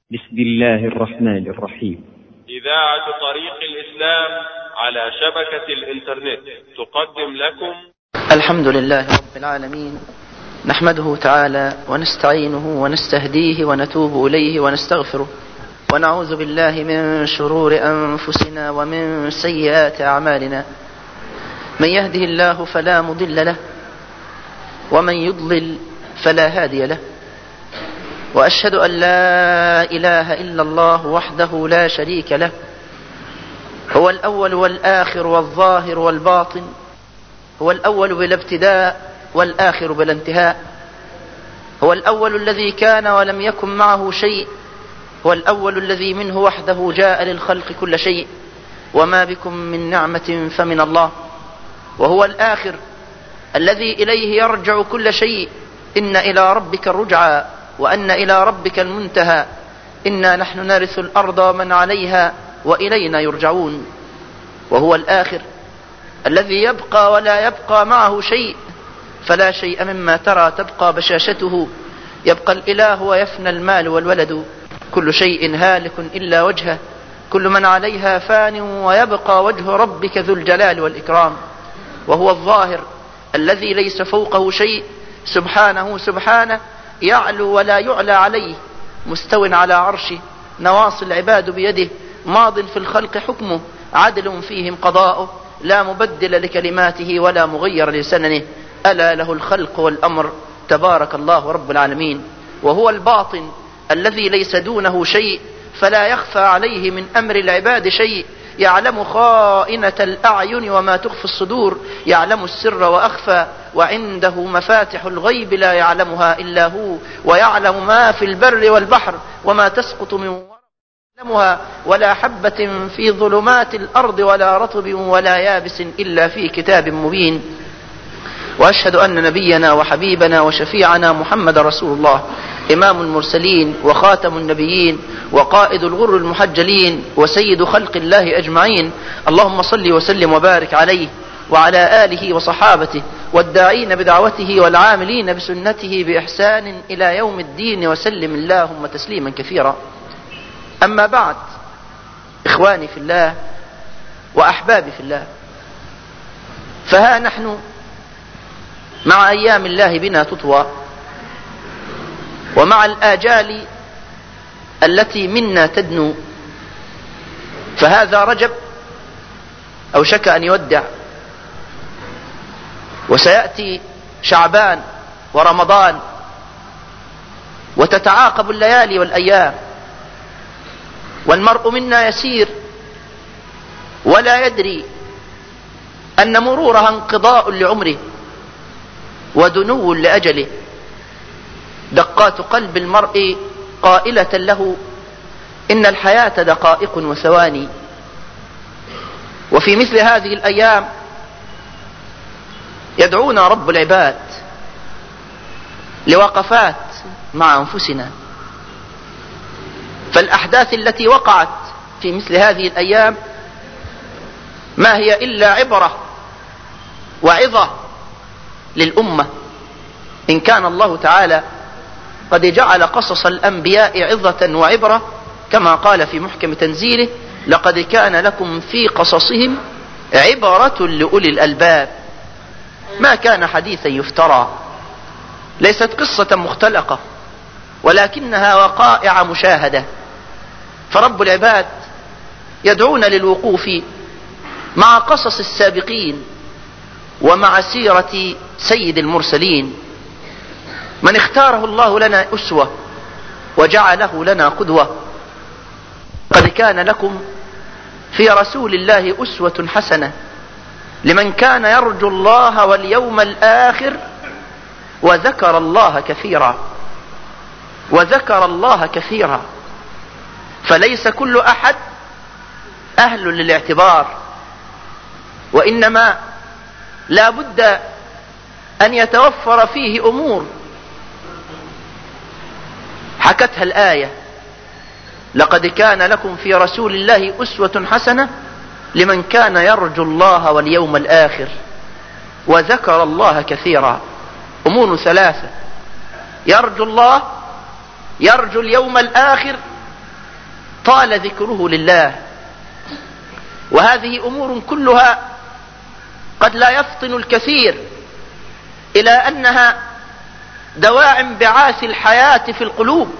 بسم الله الرحمن الرحيم. إذاعة طريق الإسلام على شبكة الإنترنت تقدم لكم الحمد لله رب العالمين، نحمده تعالى ونستعينه ونستهديه ونتوب إليه ونستغفره، ونعوذ بالله من شرور أنفسنا ومن سيئات أعمالنا. من يهده الله فلا مضل له، ومن يضلل فلا هادي له. وأشهد أن لا إله إلا الله وحده لا شريك له، هو الأول والآخر والظاهر والباطن، هو الأول بلا ابتداء والآخر بلا انتهاء، هو الأول الذي كان ولم يكن معه شيء، هو الأول الذي منه وحده جاء للخلق كل شيء، وما بكم من نعمة فمن الله. وهو الآخر الذي إليه يرجع كل شيء، إن إلى ربك الرجعى وأن إلى ربك المنتهى، إنا نحن نرث الأرض ومن عليها وإلينا يرجعون. وهو الآخر الذي يبقى ولا يبقى معه شيء، فلا شيء مما ترى تبقى بشاشته، يبقى الإله ويفنى المال والولد، كل شيء هالك إلا وجهه، كل من عليها فان ويبقى وجه ربك ذو الجلال والإكرام. وهو الظاهر الذي ليس فوقه شيء، سبحانه سبحانه، يعلو ولا يعلى عليه، مستو على عرشه، نواصي العباد بيده، ماض في الخلق حكمه، عدل فيهم قضاؤه، لا مبدل لكلماته ولا مغير لسننه، ألا له الخلق والأمر، تبارك الله رب العالمين. وهو الباطن الذي ليس دونه شيء، فلا يخفى عليه من أمر العباد شيء، يعلم خائنة الأعين وما تخفي الصدور، يعلم السر وأخفى، وعنده مفاتح الغيب لا يعلمها إلا هو، ويعلم ما في البر والبحر، وما تسقط من ورقة ولا حبة في ظلمات الأرض ولا رطب ولا يابس إلا في كتاب مبين. وأشهد أن نبينا وحبيبنا وشفيعنا محمد رسول الله، إمام المرسلين وخاتم النبيين وقائد الغر المحجلين وسيد خلق الله أجمعين. اللهم صل وسلم وبارك عليه وعلى آله وصحابته والداعين بدعوته والعاملين بسنته بإحسان إلى يوم الدين، وسلم اللهم تسليما كثيرا. أما بعد، إخواني في الله وأحبابي في الله، فها نحن مع أيام الله بنا تطوى، ومع الآجال التي منا تدنو، فهذا رجب أوشك أن يودع، وسيأتي شعبان ورمضان، وتتعاقب الليالي والأيام، والمرء منا يسير ولا يدري أن مرورها انقضاء لعمره ودنو لأجله. دقات قلب المرء قائلة له إن الحياة دقائق وثواني. وفي مثل هذه الأيام يدعونا رب العباد لوقفات مع أنفسنا، فالأحداث التي وقعت في مثل هذه الأيام ما هي إلا عبرة وعظة للأمة، إن كان الله تعالى قد جعل قصص الأنبياء عظة وعبرة، كما قال في محكم تنزيله: لقد كان لكم في قصصهم عبرة لأولي الألباب. ما كان حديثا يفترى، ليست قصة مختلقة، ولكنها وقائع مشاهدة. فرب العباد يدعون للوقوف مع قصص السابقين ومع سيرة سيد المرسلين، من اختاره الله لنا أسوة وجعله لنا قدوة. قد كان لكم في رسول الله أسوة حسنة لمن كان يرجو الله واليوم الآخر وذكر الله كثيرا. وذكر الله كثيرا، فليس كل أحد أهل للاعتبار، وإنما لا بد أن يتوفر فيه أمور حكتها الآية: لقد كان لكم في رسول الله أسوة حسنة لمن كان يرجو الله واليوم الآخر وذكر الله كثيرا. أمور ثلاثة: يرجو الله، يرجو اليوم الآخر، طال ذكره لله. وهذه أمور كلها قد لا يفطن الكثير إلى أنها دواعٍ انبعاث الحياة في القلوب،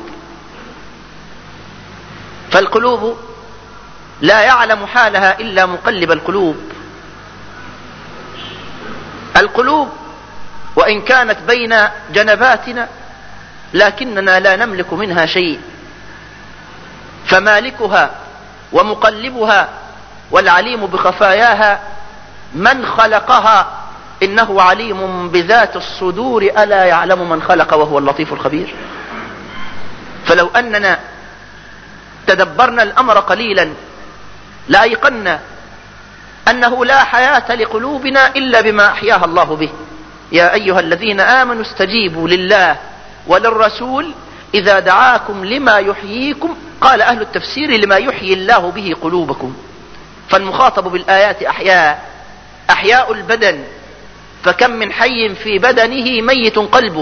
فالقلوب لا يعلم حالها إلا مقلب القلوب. القلوب وإن كانت بين جنباتنا لكننا لا نملك منها شيء، فمالكها ومقلبها والعليم بخفاياها من خلقها، إنه عليم بذات الصدور، ألا يعلم من خلق وهو اللطيف الخبير. فلو أننا تدبرنا الأمر قليلا لأيقنا أنه لا حياة لقلوبنا إلا بما أحياها الله به. يا أيها الذين آمنوا استجيبوا لله وللرسول إذا دعاكم لما يحييكم. قال أهل التفسير لما يحيي الله به قلوبكم، فالمخاطب بالآيات أحياء البدن، فكم من حي في بدنه ميت قلبه،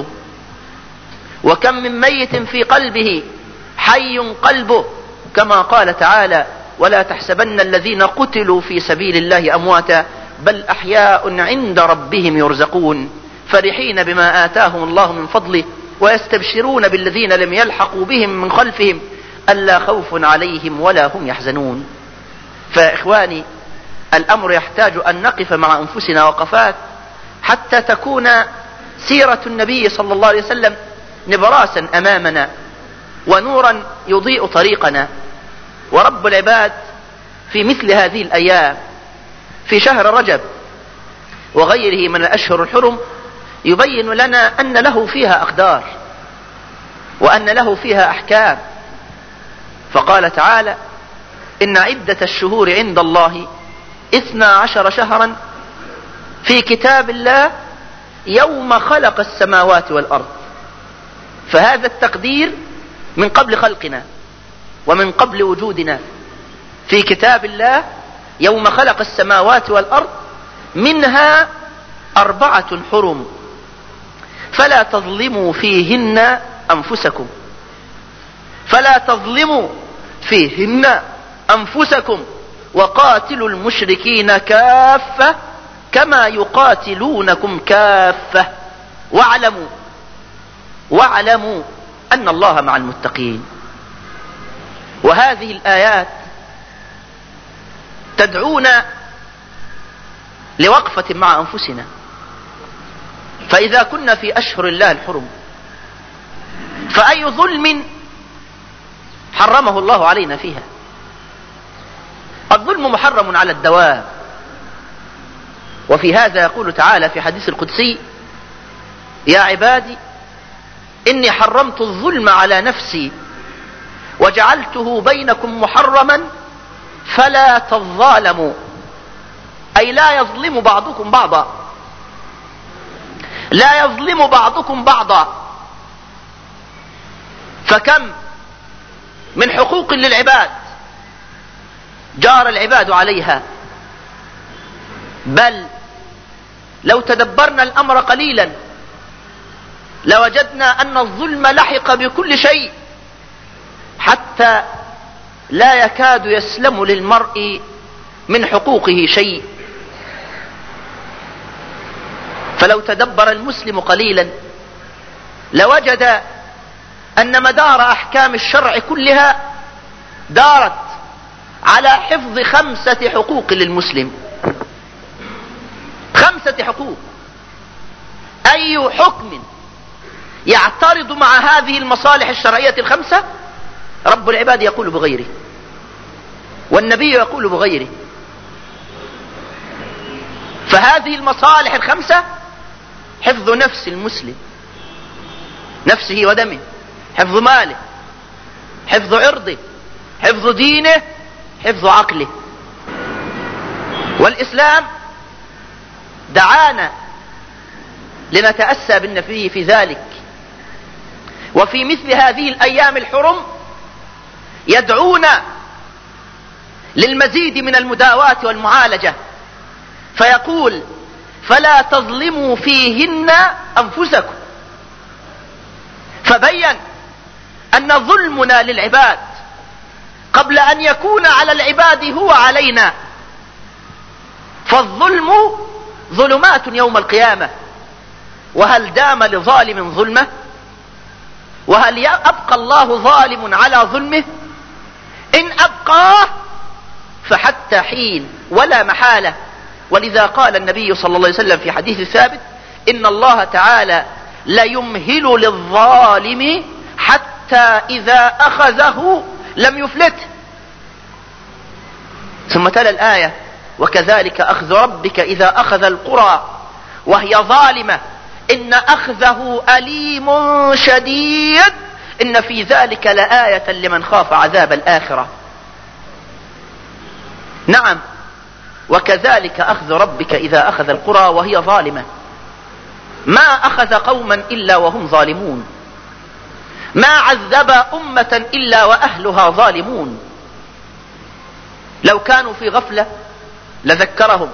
وكم من ميت في قلبه حي قلبه، كما قال تعالى ولا تحسبن الذين قتلوا في سبيل الله أمواتا بل أحياء عند ربهم يرزقون فرحين بما آتاهم الله من فضله ويستبشرون بالذين لم يلحقوا بهم من خلفهم ألا خوف عليهم ولا هم يحزنون. فإخواني، الأمر يحتاج أن نقف مع أنفسنا وقفات حتى تكون سيرة النبي صلى الله عليه وسلم نبراسا أمامنا ونورا يضيء طريقنا. ورب العباد في مثل هذه الأيام في شهر رجب وغيره من الأشهر الحرم يبين لنا أن له فيها أقدار وأن له فيها أحكام. فقال تعالى إن عدة الشهور عند الله 12 شهرا في كتاب الله يوم خلق السماوات والأرض. فهذا التقدير من قبل خلقنا ومن قبل وجودنا. في كتاب الله يوم خلق السماوات والأرض منها 4 حرم فلا تظلموا فيهن أنفسكم، فلا تظلموا فيهن أنفسكم وقاتلوا المشركين كافة كما يقاتلونكم كافة واعلموا أن الله مع المتقين. وهذه الآيات تدعونا لوقفة مع أنفسنا. فإذا كنا في أشهر الله الحرم فأي ظلم حرمه الله علينا فيها؟ الظلم محرم على الدواب. وفي هذا يقول تعالى في حديث القدسي يا عبادي إني حرمت الظلم على نفسي وجعلته بينكم محرما فلا تظالموا، أي لا يظلم بعضكم بعضا، لا يظلم بعضكم بعضا. فكم من حقوق للعباد جار العباد عليها، بل لو تدبرنا الأمر قليلا لوجدنا أن الظلم لحق بكل شيء حتى لا يكاد يسلم للمرء من حقوقه شيء. فلو تدبر المسلم قليلا لوجد أن مدار أحكام الشرع كلها دارت على حفظ 5 حقوق للمسلم. 5 حقوق. أي حكم يعترض مع هذه المصالح الشرعية ال5 رب العباد يقول بغيره والنبي يقول بغيره. فهذه المصالح ال5 حفظ نفس المسلم، نفسه ودمه، حفظ ماله، حفظ عرضه، حفظ دينه، حفظ عقله. والإسلام دعانا لنتأسى بالنبي في ذلك. وفي مثل هذه الأيام الحرم يدعونا للمزيد من المداواة والمعالجة، فيقول فلا تظلموا فيهن أنفسكم. فبين أن ظلمنا للعباد قبل أن يكون على العباد هو علينا. فالظلم ظلمات يوم القيامة، وهل دام لظالم ظلمه؟ وهل يبقى الله ظالم على ظلمه؟ إن أبقاه فحتى حين ولا محالة. ولذا قال النبي صلى الله عليه وسلم في حديث ثابت: إن الله تعالى ليمهل للظالم حتى إذا أخذه لم يفلته. ثم تلا الآية: وكذلك أخذ ربك إذا أخذ القرى وهي ظالمة إن أخذه أليم شديد إن في ذلك لآية لمن خاف عذاب الآخرة. نعم، وكذلك أخذ ربك إذا أخذ القرى وهي ظالمة. ما أخذ قوما إلا وهم ظالمون، ما عذب أمة إلا وأهلها ظالمون. لو كانوا في غفلة لذكرهم،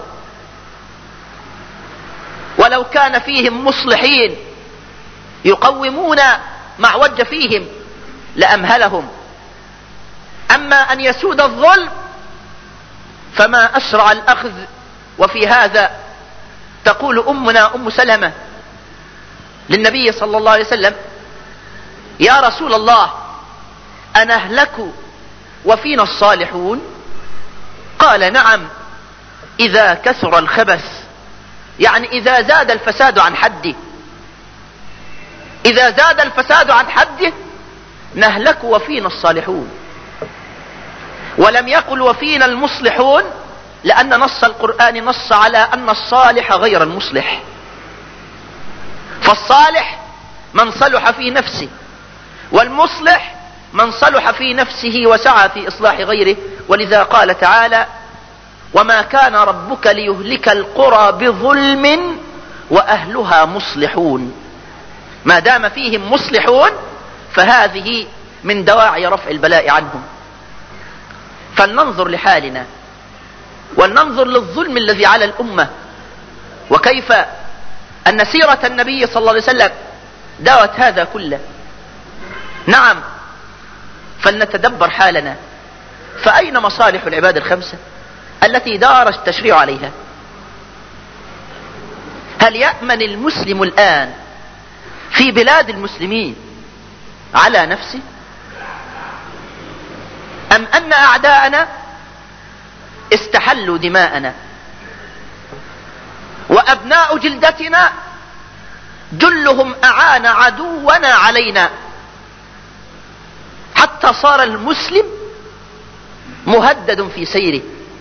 ولو كان فيهم مصلحين يقومون مع وج فيهم لأمهلهم. أما أن يسود الظلم فما أسرع الأخذ. وفي هذا تقول أمنا أم سلمة للنبي صلى الله عليه وسلم: يا رسول الله، أنهلك وفينا الصالحون؟ قال: نعم، إذا كثر الخبث، يعني إذا زاد الفساد عن حده. إذا زاد الفساد عن حده نهلك وفينا الصالحون. ولم يقل وفينا المصلحون، لأن نص القرآن نص على أن الصالح غير المصلح. فالصالح من صلح في نفسه، والمصلح من صلح في نفسه وسعى في إصلاح غيره. ولذا قال تعالى: وما كان ربك ليهلك القرى بظلم وأهلها مصلحون. ما دام فيهم مصلحون فهذه من دواعي رفع البلاء عنهم. فلننظر لحالنا ولننظر للظلم الذي على الأمة، وكيف أن سيرة النبي صلى الله عليه وسلم داوت هذا كله. نعم، فلنتدبر حالنا. فأين مصالح العباد الخمسة التي دار التشريع عليها؟ هل يأمن المسلم الآن في بلاد المسلمين على نفسه، أم أن أعداءنا استحلوا دماءنا، وأبناء جلدتنا جلهم أعان عدونا علينا، حتى صار المسلم مهدد في سيره،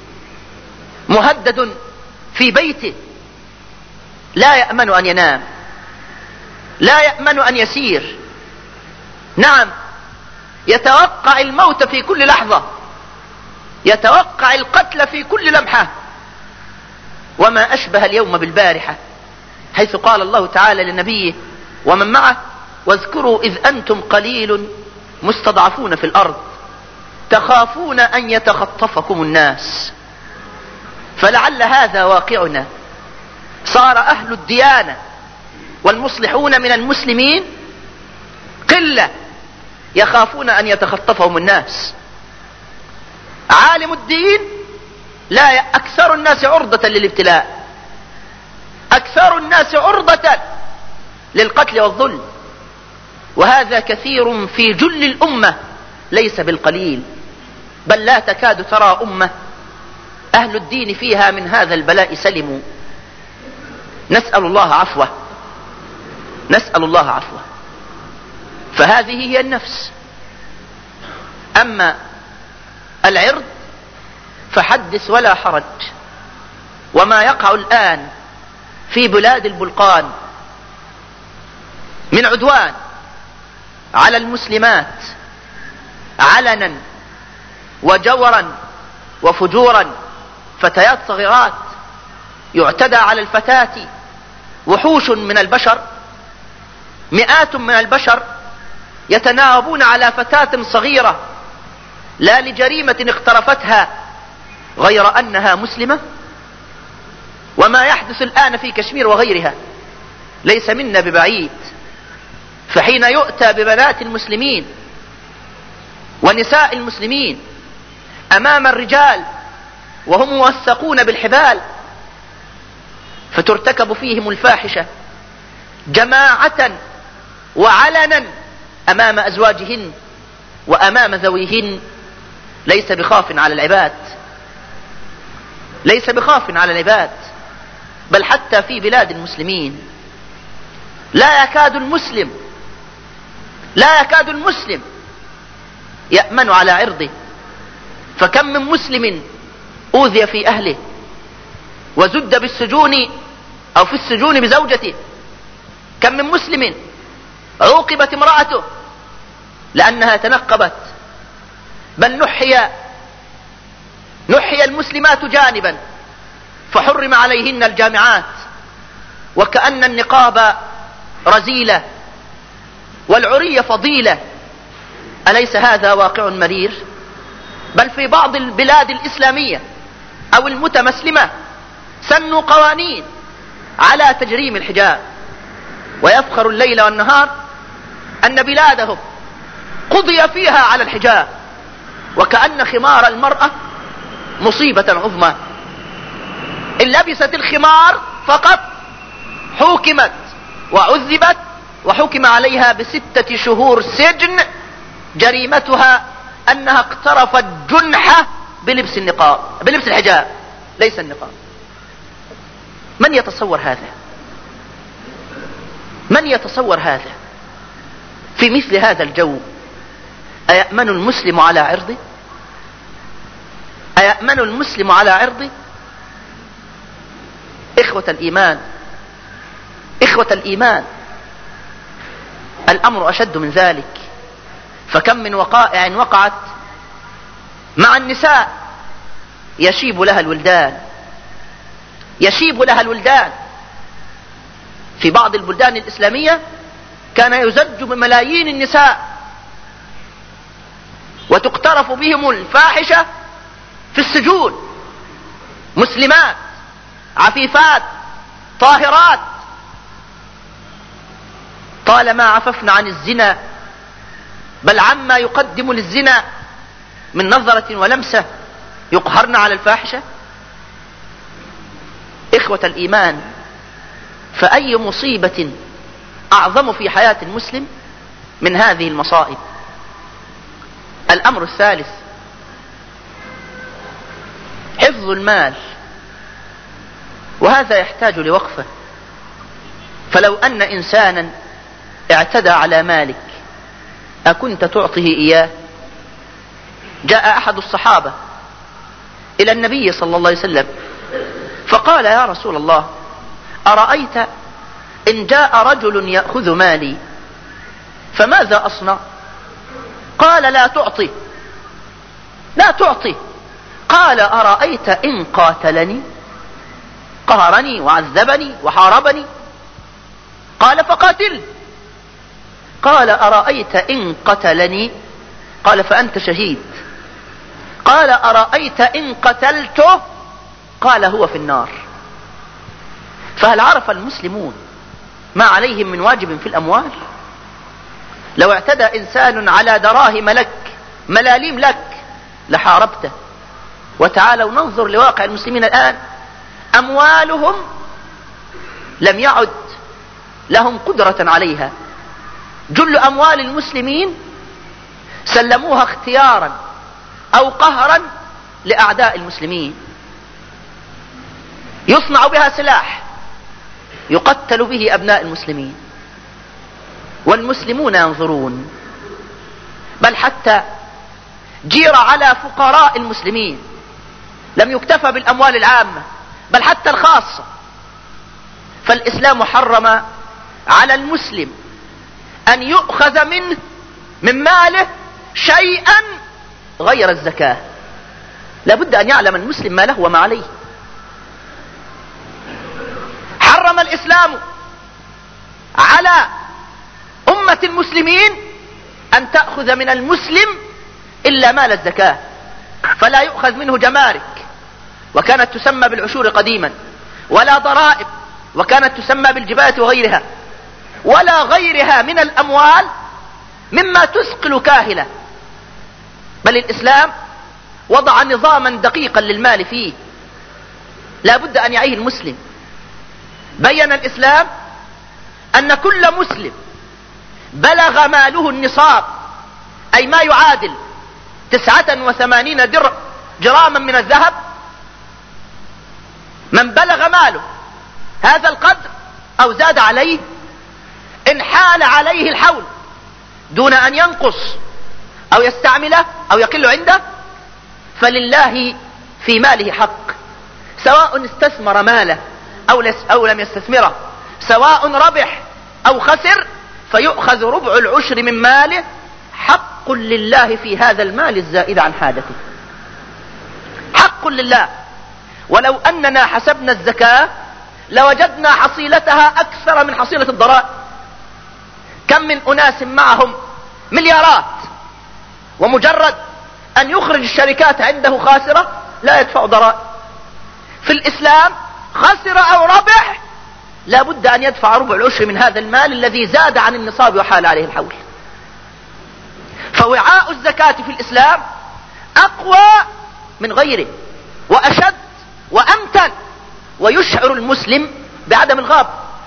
مهدد في بيته، لا يأمن أن ينام، لا يأمن أن يسير. نعم، يتوقع الموت في كل لحظة، يتوقع القتل في كل لمحة. وما أشبه اليوم بالبارحة، حيث قال الله تعالى لنبيه ومن معه: واذكروا إذ أنتم قليل مستضعفون في الأرض تخافون أن يتخطفكم الناس. فلعل هذا واقعنا. صار أهل الديانة والمصلحون من المسلمين قلة، يخافون أن يتخطفهم الناس. عالم الدين لا أكثر الناس عرضة للابتلاء، أكثر الناس عرضة للقتل والظلم، وهذا كثير في جل الأمة ليس بالقليل. بل لا تكاد ترى أمة أهل الدين فيها من هذا البلاء سلموا. نسأل الله عفوه، نسأل الله عفوه. فهذه هي النفس. أما العرض فحدث ولا حرج. وما يقع الآن في بلاد البلقان من عدوان على المسلمات علنا وجورا وفجورا، فتيات صغيرات يعتدى على الفتاة، وحوش من البشر، مئات من البشر يتناوبون على فتاة صغيرة لا لجريمة اقترفتها غير أنها مسلمة. وما يحدث الآن في كشمير وغيرها ليس منا ببعيد. فحين يؤتى ببنات المسلمين ونساء المسلمين أمام الرجال وهم موثقون بالحبال، فترتكب فيهم الفاحشة جماعة وعلنا أمام أزواجهن وأمام ذويهن، ليس بخاف على العباد، ليس بخاف على العباد. بل حتى في بلاد المسلمين لا يكاد المسلم يأمن على عرضه. فكم من مسلم أوذي في أهله وزد بالسجون أو في السجون بزوجته. كم من مسلم عوقبت امرأته لأنها تنقبت. بل نحي المسلمات جانبا فحرم عليهن الجامعات، وكأن النقاب رذيلة والعري فضيلة. أليس هذا واقع مرير؟ بل في بعض البلاد الإسلامية أو المتمسلمة سنوا قوانين على تجريم الحجاب، ويفخر الليل والنهار أن بلادهم قضي فيها على الحجاب، وكأن خمار المرأة مصيبة عظمى. إن لبست الخمار فقط حوكمت وعذبت وحكم عليها ب6 شهور سجن، جريمتها أنها اقترفت جنحة بلبس الحجاب ليس النقاب. من يتصور هذا؟ من يتصور هذا في مثل هذا الجو؟ أيأمن المسلم على عرضه؟ أيأمن المسلم على عرضه؟ إخوة الإيمان، الأمر أشد من ذلك. فكم من وقائع وقعت مع النساء يشيب لها الولدان. في بعض البلدان الإسلامية كان يزج بملايين النساء وتقترف بهم الفاحشة في السجون، مسلمات عفيفات طاهرات، طالما عففن عن الزنا بل عما يقدم للزنا من نظرة ولمسة يقهرن على الفاحشة. إخوة الإيمان، فأي مصيبة أعظم في حياة المسلم من هذه المصائب؟ الأمر الثالث حفظ المال، وهذا يحتاج لوقفة. فلو أن إنسانا اعتدى على مالك أكنت تعطيه إياه؟ جاء أحد الصحابة إلى النبي صلى الله عليه وسلم فقال: يا رسول الله، أرأيت إن جاء رجل يأخذ مالي فماذا أصنع؟ قال: لا تعطي. قال: أرأيت إن قاتلني، قهرني وعذبني وحاربني؟ قال: فقاتل. قال: أرأيت إن قتلني؟ قال: فأنت شهيد. قال: أرأيت إن قتلته؟ قال: هو في النار. فهل عرف المسلمون ما عليهم من واجب في الأموال؟ لو اعتدى إنسان على دراهم لك، ملاليم لك، لحاربته. وتعالوا ننظر لواقع المسلمين الآن، أموالهم لم يعد لهم قدرة عليها. جل أموال المسلمين سلموها اختيارا أو قهرا لأعداء المسلمين، يصنع بها سلاح يقتل به أبناء المسلمين، والمسلمون ينظرون. بل حتى جير على فقراء المسلمين، لم يكتفى بالأموال العامة بل حتى الخاصة. فالإسلام حرم على المسلم أن يؤخذ منه من ماله شيئا غير الزكاة. لابد أن يعلم المسلم ما له وما عليه. حرم الإسلام على أمة المسلمين أن تأخذ من المسلم إلا مال الزكاة، فلا يؤخذ منه جمارك وكانت تسمى بالعشور قديما، ولا ضرائب وكانت تسمى بالجباية وغيرها، ولا غيرها من الأموال مما تثقل كاهلة. بل الإسلام وضع نظاما دقيقا للمال فيه لا بد أن يعيه المسلم. بين الإسلام أن كل مسلم بلغ ماله النصاب، أي ما يعادل 89 جراما من الذهب، من بلغ ماله هذا القدر أو زاد عليه، إن حال عليه الحول دون أن ينقص أو يستعمله أو يقل عنده، فلله في ماله حق، سواء استثمر ماله أو لم يستثمره، سواء ربح أو خسر، فيؤخذ ربع العشر من ماله، حق لله في هذا المال الزائد عن حاجته، حق لله. ولو أننا حسبنا الزكاة لوجدنا حصيلتها أكثر من حصيلة الضرائب. كم من أناس معهم مليارات ومجرد أن يخرج الشركات عنده خاسرة لا يدفع ضرائب. في الإسلام خسر أو ربح لا بد أن يدفع ربع العشر من هذا المال الذي زاد عن النصاب وحال عليه الحول. فوعاء الزكاة في الإسلام أقوى من غيره وأشد وأمتن، ويشعر المسلم بعدم الغاب.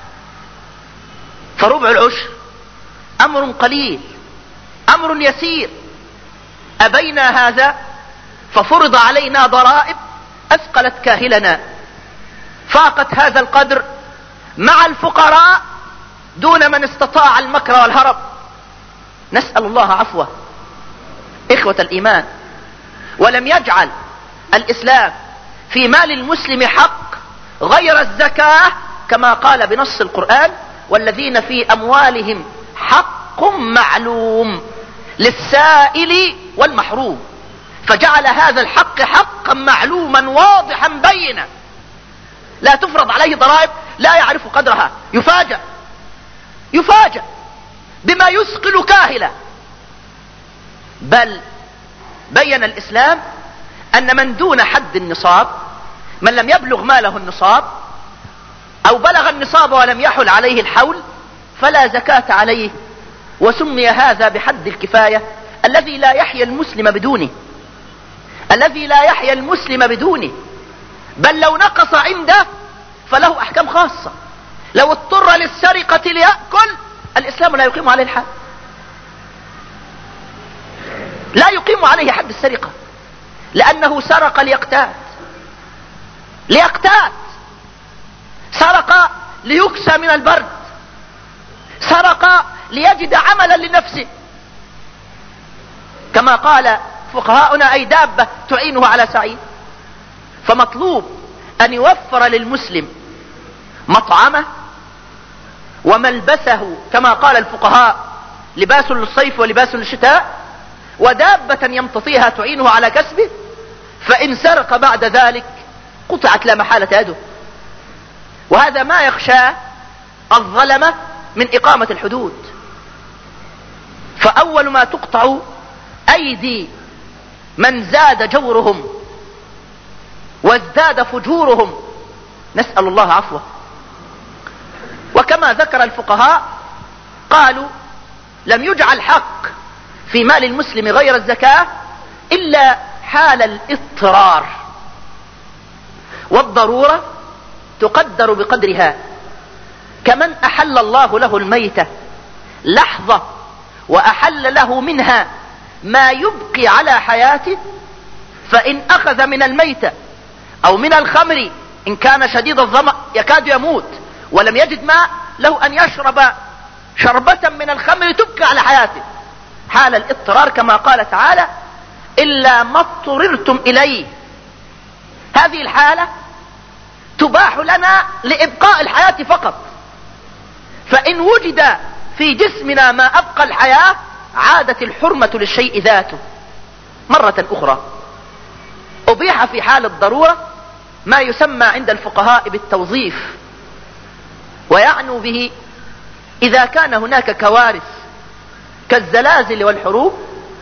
فربع العشر أمر قليل، أمر يسير، أبينا هذا ففرض علينا ضرائب أثقلت كاهلنا، فاقت هذا القدر مع الفقراء دون من استطاع المكر والهرب. نسأل الله عفوه. إخوة الإيمان، ولم يجعل الإسلام في مال المسلم حق غير الزكاة، كما قال بنص القرآن: والذين في أموالهم حق معلوم للسائل والمحروم. فجعل هذا الحق حقا معلوما واضحا بينا، لا تفرض عليه ضرائب لا يعرف قدرها، يفاجأ بما يثقل كاهلا. بل بين الإسلام أن من دون حد النصاب، من لم يبلغ ماله النصاب أو بلغ النصاب ولم يحل عليه الحول، فلا زكاة عليه. وسمي هذا بحد الكفاية الذي لا يحيا المسلم بدونه، الذي لا يحيا المسلم بدونه. بل لو نقص عنده فله أحكام خاصة. لو اضطر للسرقة ليأكل، الإسلام لا يقيم عليه الحد، لا يقيم عليه حد السرقة، لأنه سرق ليقتات، سرق ليكسى من البرد، سرق ليجد عملا لنفسه. كما قال فقهاؤنا: أي دابة تعينه على سعيه. فمطلوب أن يوفر للمسلم مطعمه وملبسه، كما قال الفقهاء: لباس للصيف ولباس للشتاء، ودابة يمتطيها تعينه على كسبه. فإن سرق بعد ذلك قطعت لا محالة يده. وهذا ما يخشى الظلمة من إقامة الحدود. فأول ما تقطع أيدي من زاد جورهم وازداد فجورهم، نسأل الله عفوه. وكما ذكر الفقهاء قالوا: لم يجعل حق في مال المسلم غير الزكاة إلا حال الاضطرار، والضرورة تقدر بقدرها. كمن أحل الله له الميتة لحظة وأحل له منها ما يبقي على حياته، فإن أخذ من الميتة أو من الخمر إن كان شديد الظمأ يكاد يموت ولم يجد ماء، له أن يشرب شربة من الخمر تبقي على حياته حال الاضطرار، كما قال تعالى: إلا ما اضطررتم إليه. هذه الحالة تباح لنا لإبقاء الحياة فقط، فإن وجد في جسمنا ما أبقى الحياة عادت الحرمة للشيء ذاته. مرة أخرى أبيح في حال الضرورة ما يسمى عند الفقهاء بالتوظيف، ويعنوا به إذا كان هناك كوارث كالزلازل والحروب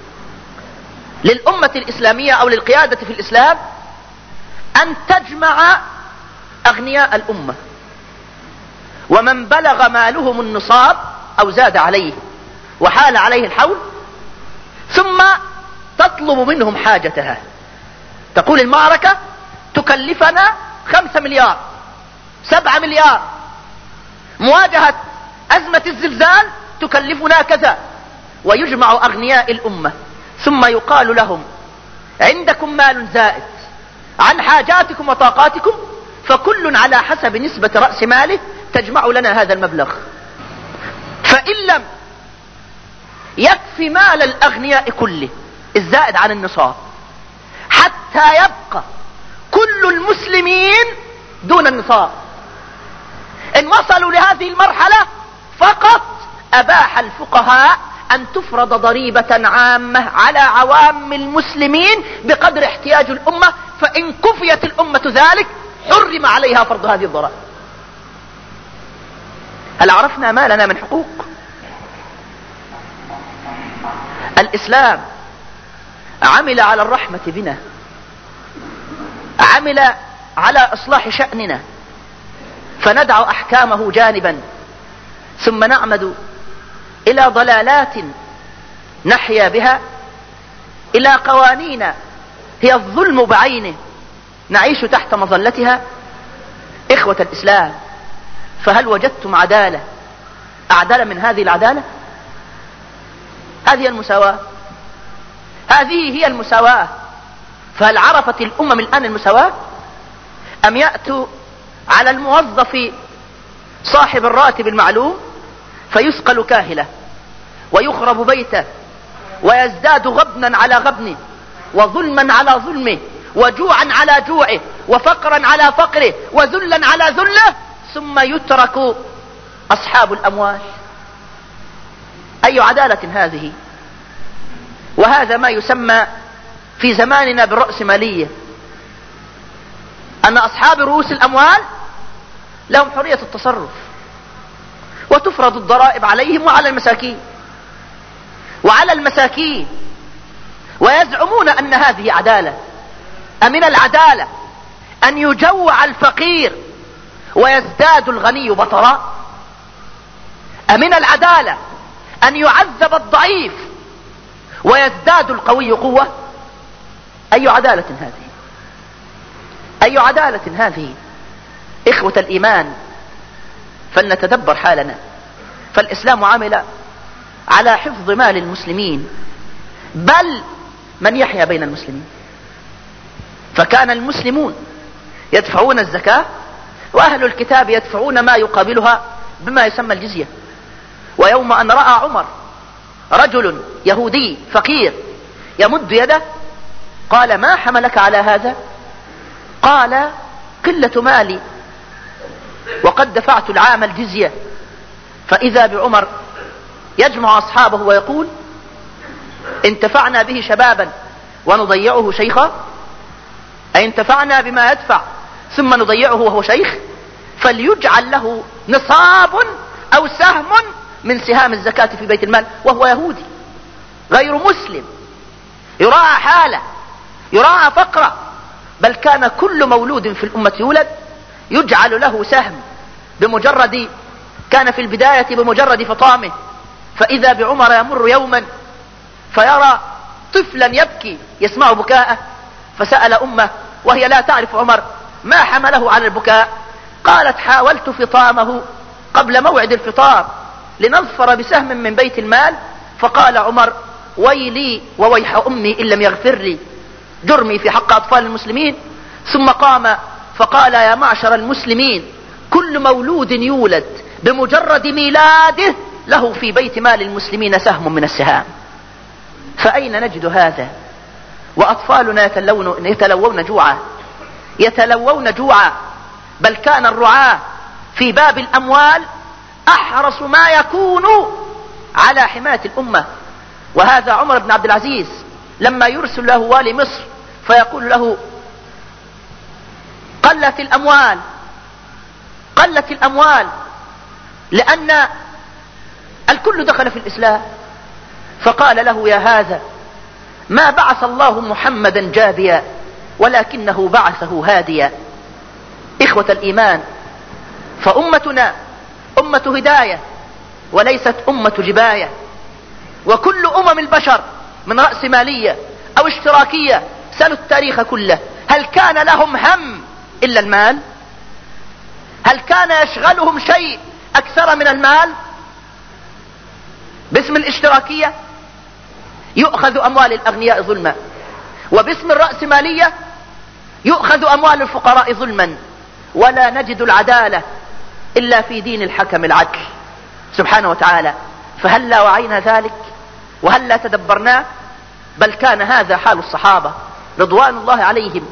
للأمة الإسلامية أو للقيادة في الإسلام، أن تجمع أغنياء الأمة ومن بلغ مالهم النصاب أو زاد عليه وحال عليه الحول، ثم تطلب منهم حاجتها. تقول المعركة تكلفنا 5 مليار 7 مليار، مواجهة أزمة الزلزال تكلفنا كذا، ويجمع أغنياء الأمة ثم يقال لهم عندكم مال زائد عن حاجاتكم وطاقاتكم، فكل على حسب نسبة رأس ماله تجمع لنا هذا المبلغ. فإن لم يكفي مال الأغنياء كله الزائد عن النصاب حتى يبقى كل المسلمين دون النصاب، إن وصلوا لهذه المرحلة فقط أباح الفقهاء أن تفرض ضريبة عامة على عوام المسلمين بقدر احتياج الأمة، فإن كفيت الأمة ذلك حرم عليها فرض هذه الضرائب. هل عرفنا ما لنا من حقوق؟ الإسلام عمل على الرحمة بنا، عمل على إصلاح شأننا، فندع أحكامه جانبا ثم نعمد إلى ضلالات نحيا بها، إلى قوانين هي الظلم بعينه نعيش تحت مظلتها. إخوة الإسلام، فهل وجدتم عدالة أعدل من هذه العدالة؟ هذه المساواة، هذه هي المساواة. فهل عرفت الأمم الآن المساواة؟ أم يأتوا على الموظف صاحب الراتب المعلوم فيسقل كاهلة ويخرب بيته ويزداد غبنا على غبنه وظلما على ظلمه وجوعا على جوعه وفقرا على فقره وذلا على ذله، ثم يترك أصحاب الأموال؟ أي عدالة هذه؟ وهذا ما يسمى في زماننا بالرأسمالية، أن أصحاب رؤوس الأموال لهم حرية التصرف وتفرض الضرائب عليهم وعلى المساكين ويزعمون أن هذه عدالة. أمن العدالة أن يجوع الفقير ويزداد الغني بطرا؟ أمن العدالة أن يعذب الضعيف ويزداد القوي قوة؟ أي عدالة هذه؟ أي عدالة هذه؟ إخوة الإيمان، فلنتدبر حالنا. فالإسلام عمل على حفظ مال المسلمين، بل من يحيا بين المسلمين، فكان المسلمون يدفعون الزكاة وأهل الكتاب يدفعون ما يقابلها بما يسمى الجزية. ويوم أن رأى عمر رجل يهودي فقير يمد يده قال: ما حملك على هذا؟ قال: قلة مالي وقد دفعت العام الجزية. فإذا بعمر يجمع أصحابه ويقول: انتفعنا به شبابا ونضيعه شيخا، أي انتفعنا بما يدفع ثم نضيعه وهو شيخ، فليجعل له نصاب أو سهم من سهام الزكاة في بيت المال، وهو يهودي غير مسلم، يراعى حاله، يراعى فقره. بل كان كل مولود في الأمة يولد يجعل له سهم بمجرد، كان في البداية بمجرد فطامه. فإذا بعمر يمر يوما فيرى طفلا يبكي يسمع بكاءه، فسأل أمه وهي لا تعرف عمر: ما حمله على البكاء؟ قالت: حاولت فطامه قبل موعد الفطار لنظفر بسهم من بيت المال. فقال عمر: ويلي وويح أمي إن لم يغفر لي جرمي في حق أطفال المسلمين. ثم قام فقال: يا معشر المسلمين، كل مولود يولد بمجرد ميلاده له في بيت مال المسلمين سهم من السهام. فأين نجد هذا وأطفالنا يتلوون جوعا؟ بل كان الرعاة في باب الأموال أحرص ما يكون على حماية الأمة. وهذا عمر بن عبد العزيز لما يرسل له والي مصر فيقول له: قلت الأموال لأن الكل دخل في الإسلام. فقال له: يا هذا، ما بعث الله محمدا جابيا ولكنه بعثه هاديا. إخوة الإيمان، فأمتنا أمة هداية وليست أمة جباية. وكل أمم البشر من رأسمالية أو اشتراكية سلوا التاريخ كله، هل كان لهم هم إلا المال؟ هل كان يشغلهم شيء أكثر من المال؟ باسم الاشتراكية يؤخذ أموال الأغنياء ظلما، وباسم الرأسمالية يؤخذ أموال الفقراء ظلما، ولا نجد العدالة إلا في دين الحكم العدل سبحانه وتعالى. فهل لا وعينا ذلك وهل لا تدبرناه؟ بل كان هذا حال الصحابة رضوان الله عليهم،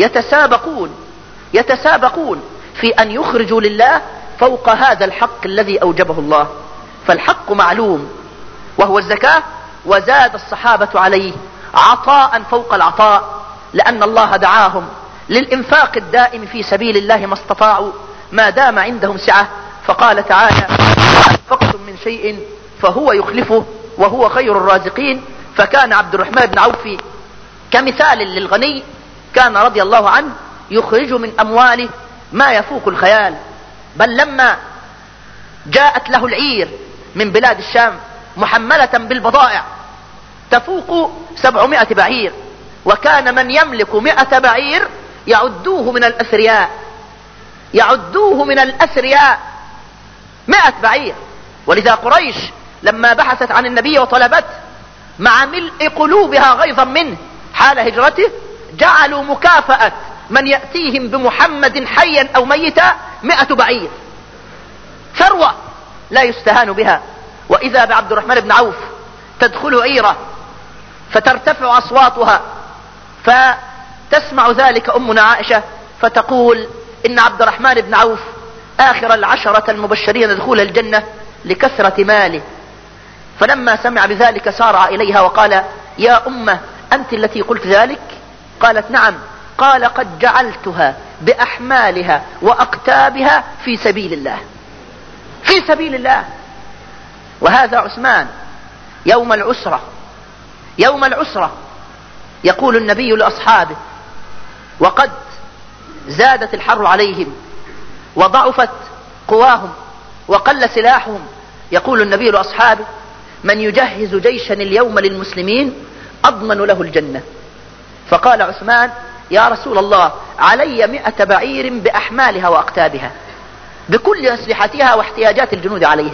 يتسابقون في أن يخرجوا لله فوق هذا الحق الذي أوجبه الله. فالحق معلوم وهو الزكاة، وزاد الصحابة عليه عطاء فوق العطاء، لأن الله دعاهم للإنفاق الدائم في سبيل الله ما استطاعوا ما دام عندهم سعة. فقال تعالى: أنفقتم من شيء فهو يخلفه وهو خير الرازقين. فكان عبد الرحمن بن عوف كمثال للغني، كان رضي الله عنه يخرج من أمواله ما يفوق الخيال. بل لما جاءت له العير من بلاد الشام محملة بالبضائع تفوق 700 بعير، وكان من يملك 100 بعير يعدوه من الأثرياء 100 بعير. ولذا قريش لما بحثت عن النبي وطلبته مع ملء قلوبها غيظا منه حال هجرته، جعلوا مكافأة من يأتيهم بمحمد حيا أو ميتا 100 بعير، ثروة لا يستهان بها. وإذا بعبد الرحمن بن عوف تدخل عيرة فترتفع أصواتها، فتسمع ذلك أمنا عائشة فتقول: إن عبد الرحمن بن عوف آخر 10 المبشرين دخول الجنة لكثرة ماله. فلما سمع بذلك سارع إليها وقال: يا أمة، أنت التي قلت ذلك؟ قالت: نعم. قال: قد جعلتها بأحمالها وأقتابها في سبيل الله، في سبيل الله. وهذا عثمان يوم العسرة يقول النبي لأصحابه وقد زادت الحر عليهم وضعفت قواهم وقل سلاحهم، يقول النبي لأصحابه: من يجهز جيشا اليوم للمسلمين أضمن له الجنة. فقال عثمان: يا رسول الله، علي 100 بعير بأحمالها وأقتابها بكل أسلحتها واحتياجات الجنود عليها.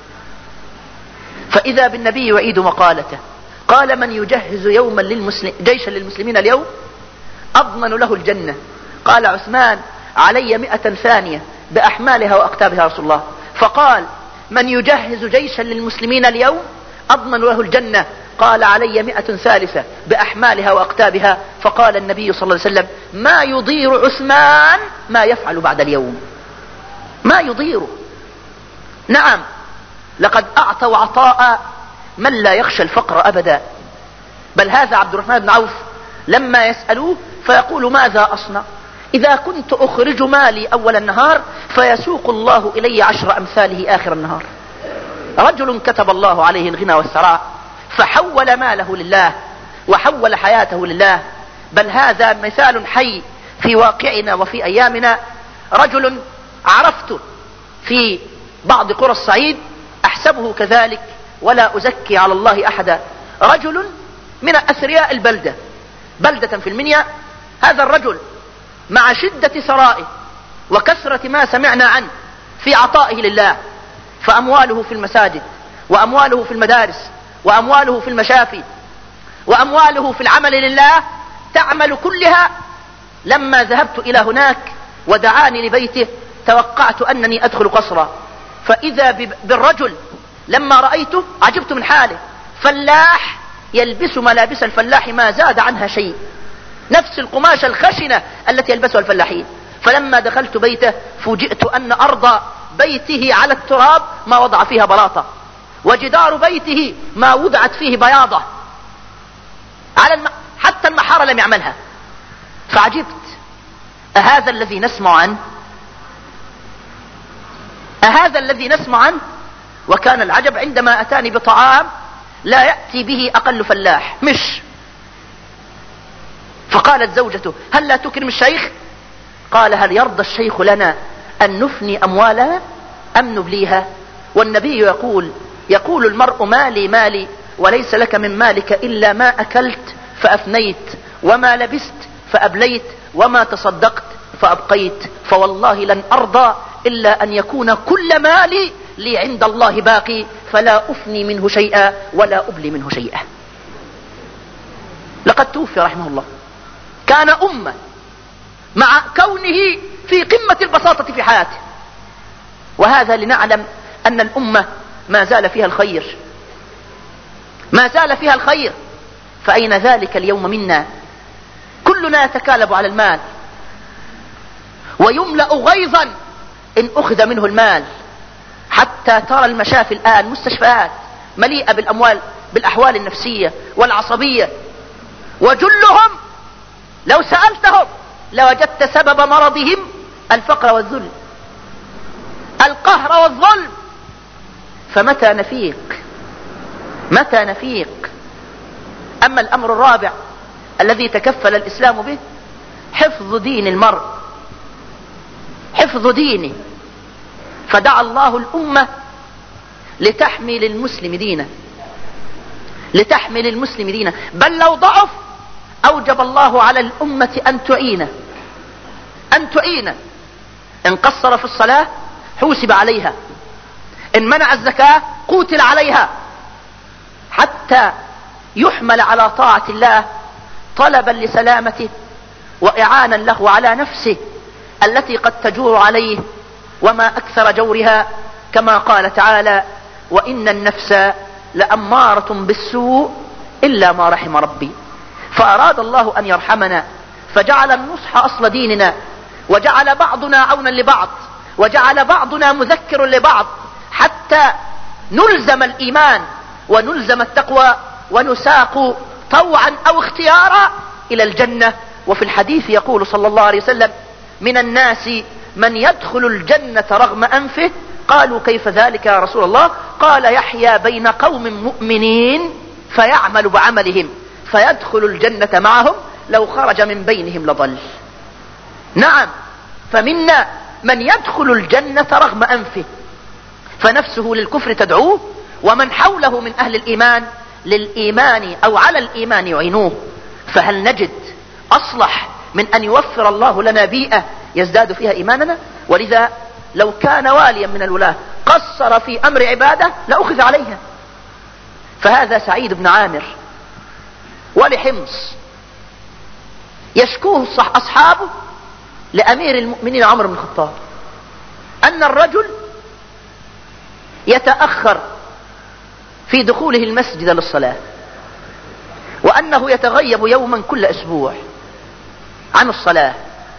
فإذا بالنبي يعيد مقالته، قال: من يجهز يوما جيشا للمسلمين اليوم أضمن له الجنة. قال عثمان: علي 100 ثانية بأحمالها وأقتابها رسول الله. فقال: من يجهز جيشا للمسلمين اليوم أضمن له الجنة. قال: علي 100 ثالثة بأحمالها وأقتابها. فقال النبي صلى الله عليه وسلم: ما يضير عثمان ما يفعل بعد اليوم، ما يضيره. نعم، لقد أعطوا عطاء من لا يخشى الفقر أبدا. بل هذا عبد الرحمن بن عوف لما يسألوه فيقول: ماذا أصنع إذا كنت أخرج مالي أول النهار فيسوق الله إلي 10 أمثاله آخر النهار؟ رجل كتب الله عليه الغنى والثراء فحول ماله لله وحول حياته لله. بل هذا مثال حي في واقعنا وفي أيامنا. رجل عرفته في بعض قرى الصعيد، أحسبه كذلك ولا أزكي على الله أحدا، رجل من أثرياء بلدة في المنيا. هذا الرجل مع شدة ثرائه وكثرة ما سمعنا عنه في عطائه لله، فأمواله في المساجد، وأمواله في المدارس، وأمواله في المشافي، وأمواله في العمل لله تعمل كلها. لما ذهبت إلى هناك ودعاني لبيته توقعت أنني أدخل قصرا، فإذا بالرجل لما رأيته عجبت من حاله، فلاح يلبس ملابس الفلاح ما زاد عنها شيء، نفس القماشة الخشنة التي يلبسها الفلاحين. فلما دخلت بيته فوجئت أن أرض بيته على التراب ما وضع فيها بلاطة، وجدار بيته ما وضعت فيه بياضة، حتى المحارة لم يعملها. فعجبت، أهذا الذي نسمع عنه؟ أهذا الذي نسمع عنه؟ وكان العجب عندما أتاني بطعام لا يأتي به أقل فلاح مش. فقالت زوجته: هل لا تكرم الشيخ؟ قال: هل يرضى الشيخ لنا أن نفني أموالنا أم نبليها؟ والنبي يقول المرء: مالي مالي، وليس لك من مالك إلا ما أكلت فأفنيت، وما لبست فأبليت وما تصدقت فأبقيت، فوالله لن أرضى إلا أن يكون كل مالي لي عند الله باقي، فلا أفني منه شيئا ولا أبلي منه شيئا. لقد توفي رحمه الله، كان أمة مع كونه في قمة البساطة في حياته، وهذا لنعلم أن الأمة ما زال فيها الخير، ما زال فيها الخير. فأين ذلك اليوم منا؟ كلنا يتكالب على المال ويملأ غيظا إن أخذ منه المال، حتى ترى المشافي الآن مستشفيات مليئة بالأموال بالأحوال النفسية والعصبية، وجلهم لو سألتهم لوجدت سبب مرضهم الفقر والذل، القهر والظلم. فمتى نفيق؟ متى نفيق؟ أما الأمر الرابع الذي تكفل الإسلام به حفظ دين المرء، حفظ دينه. فدعا الله الأمة لتحمي للمسلم دينه، لتحمي للمسلم دينه، بل لو ضعف أوجب الله على الأمة أن تعينه، أن تعينه. إن قصر في الصلاة حوسب عليها، إن منع الزكاة قوتل عليها، حتى يحمل على طاعة الله طلبا لسلامته وإعانا له على نفسه التي قد تجور عليه، وما أكثر جورها، كما قال تعالى: وإن النفس لأمارة بالسوء إلا ما رحم ربي. فأراد الله أن يرحمنا فجعل النصح أصل ديننا، وجعل بعضنا عونا لبعض، وجعل بعضنا مذكر لبعض، حتى نلزم الإيمان ونلزم التقوى ونساق طوعا أو اختيارا إلى الجنة. وفي الحديث يقول صلى الله عليه وسلم: من الناس من يدخل الجنة رغم أنفه. قالوا: كيف ذلك يا رسول الله؟ قال: يحيا بين قوم مؤمنين فيعمل بعملهم فيدخل الجنة معهم لو خرج من بينهم لضل. نعم، فمنا من يدخل الجنة رغم أنفه فنفسه للكفر تدعوه، ومن حوله من أهل الإيمان للإيمان أو على الإيمان يعينوه. فهل نجد أصلح من أن يوفر الله لنا بيئة يزداد فيها إيماننا؟ ولذا لو كان واليا من الولاة قصر في أمر عبادة لأخذ عليها. فهذا سعيد بن عامر ولحمص يشكوه أصحابه لأمير المؤمنين عمر بن الخطاب أن الرجل يتأخر في دخوله المسجد للصلاة، وأنه يتغيب يوما كل أسبوع عن الصلاة.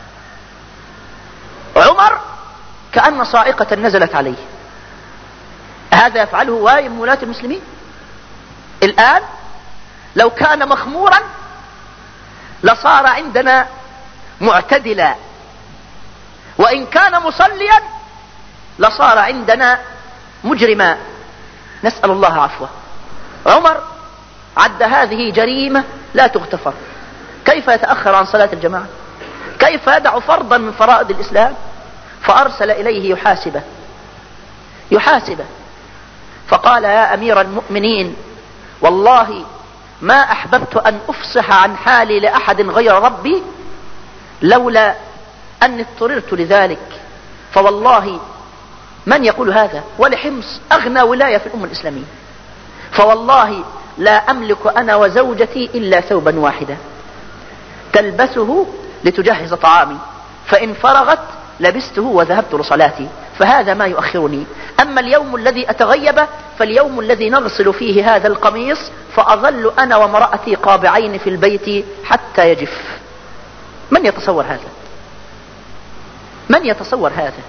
عمر كأن صاعقة نزلت عليه، هذا يفعله واي من ولاة المسلمين الآن. لو كان مخمورا لصار عندنا معتدلا، وإن كان مصليا لصار عندنا مجرما، نسأل الله عفوه. عمر عد هذه جريمة لا تغتفر. كيف يتأخر عن صلاة الجماعة؟ كيف يدع فرضا من فرائض الإسلام؟ فأرسل إليه يحاسبه فقال: يا أمير المؤمنين، والله ما أحببت أن أفصح عن حالي لأحد غير ربي لولا أني اضطررت لذلك. فوالله من يقول هذا؟ ولحمص أغنى ولاية في الأمة الإسلامية. فوالله لا أملك أنا وزوجتي إلا ثوبا واحدا تلبسه لتجهز طعامي، فإن فرغت لبسته وذهبت لصلاتي، فهذا ما يؤخرني. أما اليوم الذي أتغيب فاليوم الذي نغسل فيه هذا القميص، فأظل أنا ومرأتي قابعين في البيت حتى يجف. من يتصور هذا؟ من يتصور هذا؟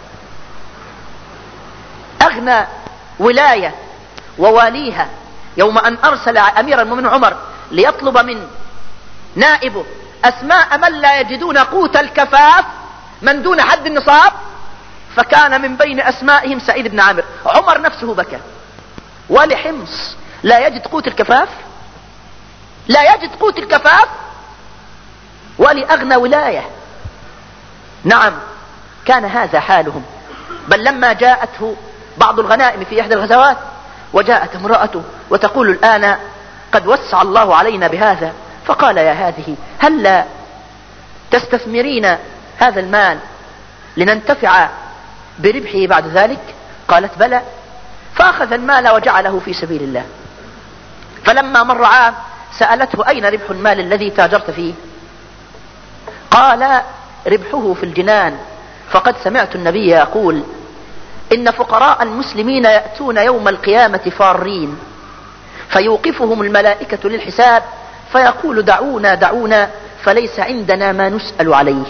أغنى ولاية وواليها يوم أن أرسل أمير المؤمنين عمر ليطلب من نائبه أسماء من لا يجدون قوت الكفاف من دون حد النصاب، فكان من بين أسمائهم سعيد بن عامر. عمر نفسه بكى. ولحمص لا يجد قوت الكفاف، لا يجد قوت الكفاف، ولأغنى ولاية. نعم، كان هذا حالهم. بل لما جاءته بعض الغنائم في إحدى الغزوات وجاءت امرأته وتقول: الآن قد وسع الله علينا بهذا، فقال يا هذه هل لا تستثمرين هذا المال لننتفع بربحه بعد ذلك؟ قالت بلى. فأخذ المال وجعله في سبيل الله. فلما مر عام سألته أين ربح المال الذي تاجرت فيه؟ قال ربحه في الجنان، فقد سمعت النبي يقول إن فقراء المسلمين يأتون يوم القيامة فارين فيوقفهم الملائكة للحساب فيقول دعونا دعونا فليس عندنا ما نسأل عليه،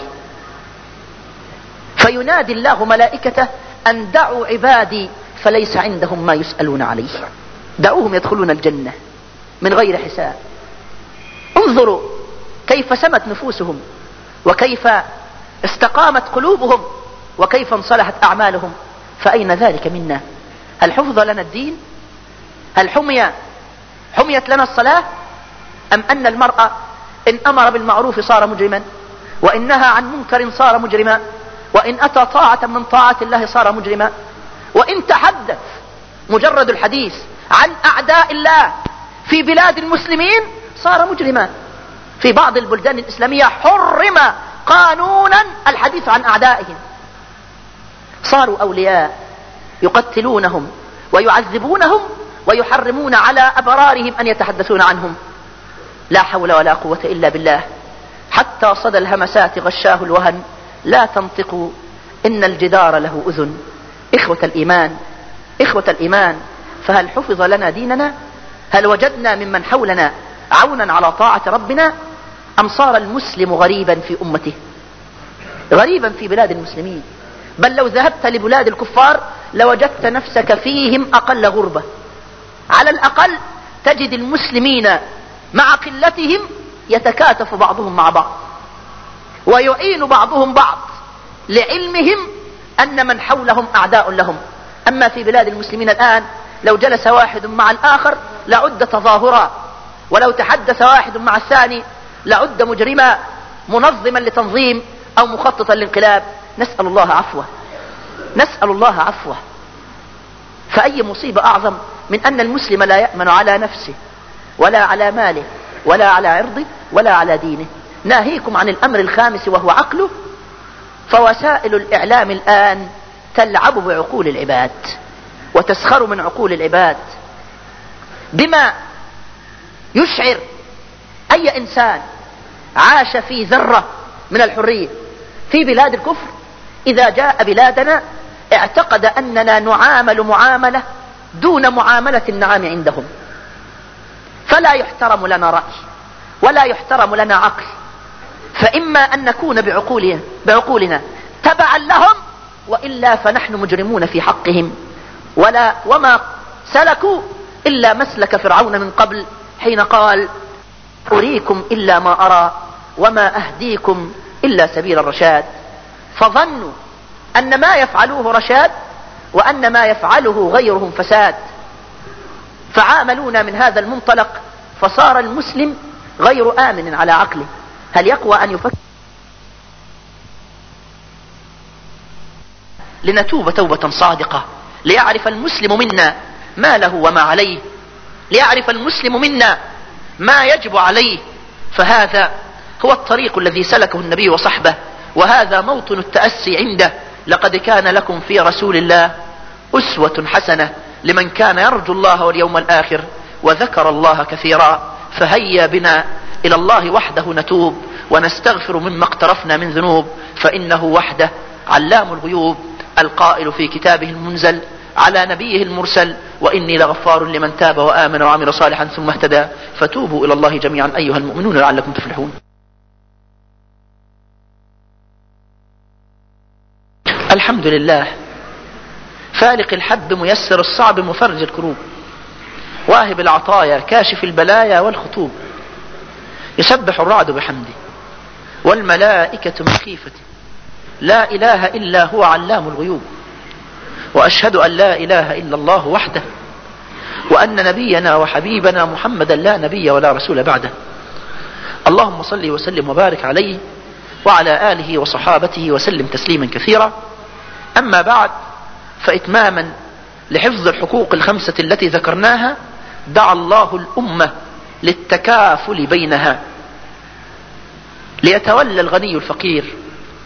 فينادي الله ملائكته أن دعوا عبادي فليس عندهم ما يسألون عليه، دعوهم يدخلون الجنة من غير حساب. انظروا كيف سمت نفوسهم، وكيف استقامت قلوبهم، وكيف انصلحت أعمالهم. فأين ذلك منا؟ هل حفظ لنا الدين؟ هل حميت لنا الصلاة؟ أم أن المرأة إن أمر بالمعروف صار مجرما، وإن نهى عن منكر صار مجرما، وإن أتى طاعة من طاعة الله صار مجرما، وإن تحدث مجرد الحديث عن أعداء الله في بلاد المسلمين صار مجرما. في بعض البلدان الإسلامية حرم قانونا الحديث عن أعدائهم، صاروا أولياء يقتلونهم ويعذبونهم ويحرمون على أبرارهم أن يتحدثون عنهم. لا حول ولا قوة إلا بالله. حتى صدى الهمسات غشاه الوهن، لا تنطقوا إن الجدار له أذن. إخوة الإيمان، فهل حفظ لنا ديننا؟ هل وجدنا ممن حولنا عونا على طاعة ربنا؟ أم صار المسلم غريبا في أمته، غريبا في بلاد المسلمين؟ بل لو ذهبت لبلاد الكفار لوجدت نفسك فيهم أقل غربة. على الأقل تجد المسلمين مع قلتهم يتكاتف بعضهم مع بعض ويعين بعضهم بعض لعلمهم أن من حولهم أعداء لهم. أما في بلاد المسلمين الآن لو جلس واحد مع الآخر لعد تظاهرا، ولو تحدث واحد مع الثاني لعد مجرما منظما لتنظيم أو مخططا للانقلاب. نسأل الله عفوه. فأي مصيبة أعظم من أن المسلم لا يأمن على نفسه ولا على ماله ولا على عرضه ولا على دينه. ناهيكم عن الأمر الخامس وهو عقله. فوسائل الإعلام الآن تلعب بعقول العباد وتسخر من عقول العباد بما يشعر أي إنسان عاش في ذرة من الحرية في بلاد الكفر إذا جاء بلادنا اعتقد أننا نعامل معاملة دون معاملة النعام عندهم، فلا يحترم لنا رأي ولا يحترم لنا عقل. فإما أن نكون بعقولنا تبعا لهم، وإلا فنحن مجرمون في حقهم. وما سلكوا إلا مسلك فرعون من قبل حين قال أريكم إلا ما أرى وما أهديكم إلا سبيل الرشاد. فظنوا أن ما يفعلوه رشاد وأن ما يفعله غيرهم فساد، فعاملونا من هذا المنطلق، فصار المسلم غير آمن على عقله. هل يقوى أن يفكر؟ لنتوب توبة صادقة، ليعرف المسلم منا ما له وما عليه، ليعرف المسلم منا ما يجب عليه. فهذا هو الطريق الذي سلكه النبي وصحبه، وهذا موطن التأسي عنده. لقد كان لكم في رسول الله أسوة حسنة لمن كان يرجو الله واليوم الآخر وذكر الله كثيرا. فهيا بنا إلى الله وحده نتوب ونستغفر مما اقترفنا من ذنوب، فإنه وحده علام الغيوب، القائل في كتابه المنزل على نبيه المرسل: وإني لغفار لمن تاب وآمن وعمل صالحا ثم اهتدى. فتوبوا إلى الله جميعا أيها المؤمنون لعلكم تفلحون. الحمد لله فالق الحب ميسر الصعب مفرج الكروب، واهب العطايا كاشف البلايا والخطوب. يسبح الرعد بحمده والملائكة من خيفته، لا إله إلا هو علام الغيوب. وأشهد أن لا إله إلا الله وحده، وأن نبينا وحبيبنا محمدا لا نبي ولا رسول بعده. اللهم صل وسلم وبارك عليه وعلى آله وصحابته وسلم تسليما كثيرا. أما بعد، فإتماما لحفظ الحقوق الخمسة التي ذكرناها، دعا الله الأمة للتكافل بينها ليتولى الغني الفقير،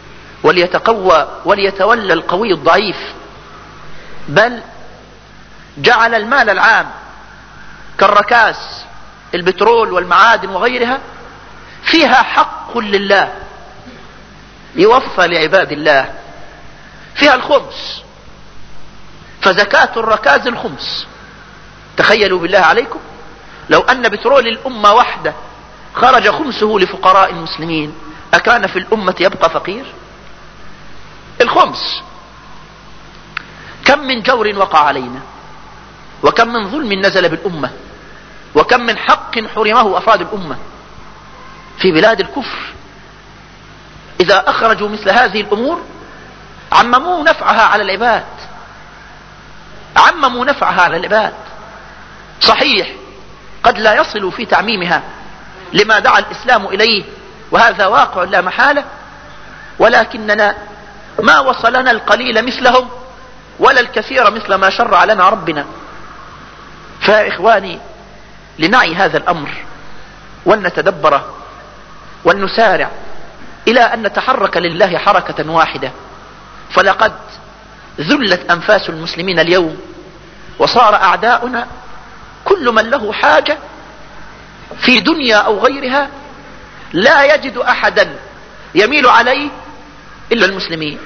وليتولى القوي الضعيف، بل جعل المال العام كالركاز البترول والمعادن وغيرها فيها حق لله يوفى لعباد الله، فيها الخمس، فزكاة الركاز الخمس. تخيلوا بالله عليكم لو أن بترول الأمة وحده خرج خمسه لفقراء المسلمين، أكان في الأمة يبقى فقير؟ الخمس. كم من جور وقع علينا، وكم من ظلم نزل بالأمة، وكم من حق حرمه أفراد الأمة في بلاد الكفر. إذا أخرجوا مثل هذه الأمور عمموا نفعها على العباد، عمموا نفعها على العباد. صحيح قد لا يصلوا في تعميمها لما دعا الإسلام إليه، وهذا واقع لا محالة، ولكننا ما وصلنا القليل مثلهم ولا الكثير مثل ما شرع لنا ربنا. فيا إخواني، لنعي هذا الأمر ولنتدبره ولنسارع إلى أن نتحرك لله حركة واحدة. فلقد ذلت أنفاس المسلمين اليوم، وصار أعداؤنا كل من له حاجة في دنيا أو غيرها لا يجد أحدا يميل عليه إلا المسلمين.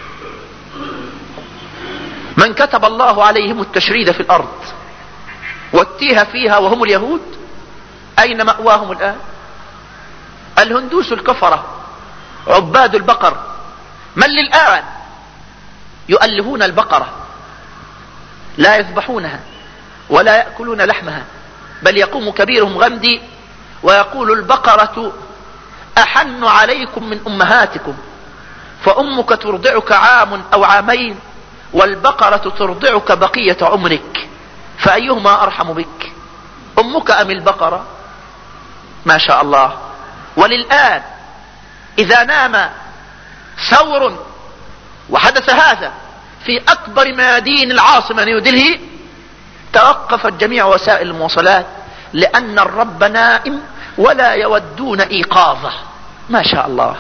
من كتب الله عليهم التشريد في الأرض والتيه فيها وهم اليهود، أين مأواهم الآن؟ الهندوس الكفرة عباد البقر، من للآن يؤلهون البقرة، لا يذبحونها ولا يأكلون لحمها، بل يقوم كبيرهم غمدي ويقول البقرة أحن عليكم من أمهاتكم، فأمك ترضعك عام أو عامين، والبقرة ترضعك بقية عمرك، فأيهما أرحم بك، أمك أم البقرة؟ ما شاء الله. وللآن إذا نام ثور، وحدث هذا في أكبر ميادين العاصمة نيودلهي، توقفت جميع وسائل المواصلات لأن الرب نائم ولا يودون إيقاظه. ما شاء الله.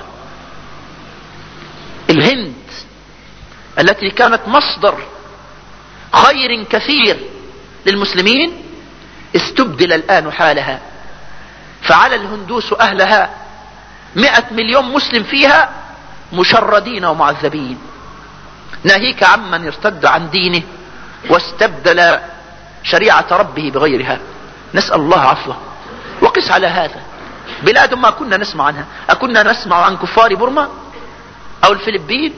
الهند التي كانت مصدر خير كثير للمسلمين استبدل الآن حالها، فعلى الهندوس أهلها 100 مليون مسلم فيها مشردين ومعذبين، ناهيك عمن ارتد عن دينه واستبدل شريعة ربه بغيرها. نسأل الله عفوه. وقس على هذا بلاد ما كنا نسمع عنها، أكنا نسمع عن كفار بورما أو الفلبين؟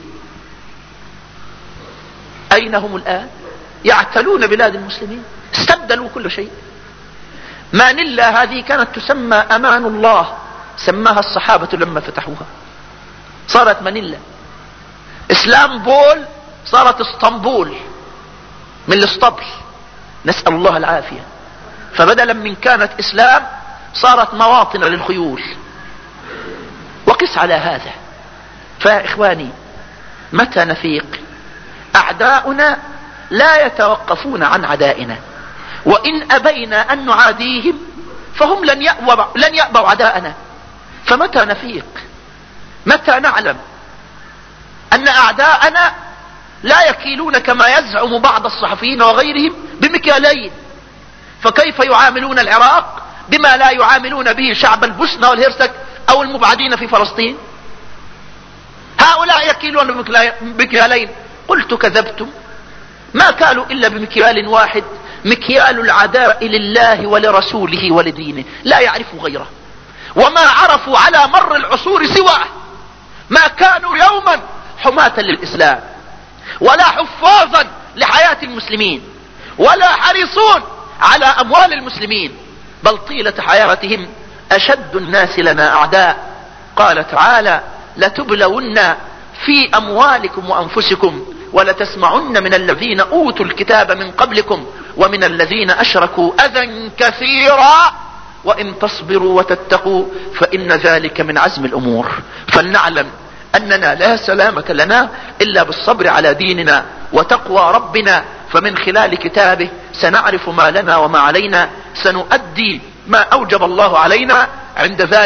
أين هم الآن؟ يعتلون بلاد المسلمين، استبدلوا كل شيء. مانيلا هذه كانت تسمى أمان الله، سماها الصحابة لما فتحوها، صارت مانيلا. اسلامبول صارت اسطنبول من الاسطبل، نسأل الله العافية. فبدلا من كانت اسلام صارت مواطن للخيول. وقس على هذا. فيا إخواني، متى نفيق؟ أعداؤنا لا يتوقفون عن عدائنا، وإن أبينا أن نعاديهم فهم لن يأبوا عداءنا. فمتى نفيق؟ متى نعلم أن أعداءنا لا يكيلون كما يزعم بعض الصحفيين وغيرهم بمكيالين؟ فكيف يعاملون العراق بما لا يعاملون به شعب البوسنة والهرسك أو المبعدين في فلسطين؟ هؤلاء يكيلون بمكيالين. قلت كذبتم، ما كالوا إلا بمكيال واحد، مكيال العداء لله ولرسوله ولدينه، لا يعرفوا غيره، وما عرفوا على مر العصور سواه. ما كانوا يوما حماة للإسلام ولا حفاظا لحياة المسلمين ولا حريصون على أموال المسلمين، بل طيلة حياتهم أشد الناس لنا أعداء. قال تعالى: لتبلون في أموالكم وأنفسكم ولتسمعن من الذين أوتوا الكتاب من قبلكم ومن الذين أشركوا أذى كثيرا وإن تصبروا وتتقوا فإن ذلك من عزم الأمور. فلنعلم أننا لا سلامة لنا إلا بالصبر على ديننا وتقوى ربنا، فمن خلال كتابه سنعرف ما لنا وما علينا، سنؤدي ما أوجب الله علينا، عند ذلك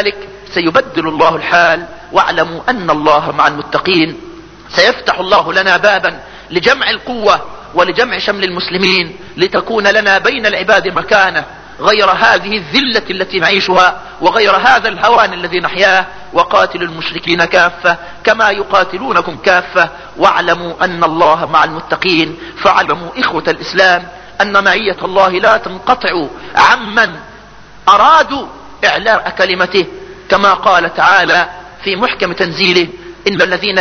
سيبدل الله الحال. واعلموا أن الله مع المتقين. سيفتح الله لنا بابا لجمع القوة ولجمع شمل المسلمين، لتكون لنا بين العباد مكانة غير هذه الذلة التي نعيشها وغير هذا الهوان الذي نحياه. وقاتلوا المشركين كافة كما يقاتلونكم كافة واعلموا أن الله مع المتقين. فاعلموا إخوة الإسلام أن معية الله لا تنقطع عمن أرادوا إعلاء كلمته، كما قال تعالى في محكم تنزيله: إن الذين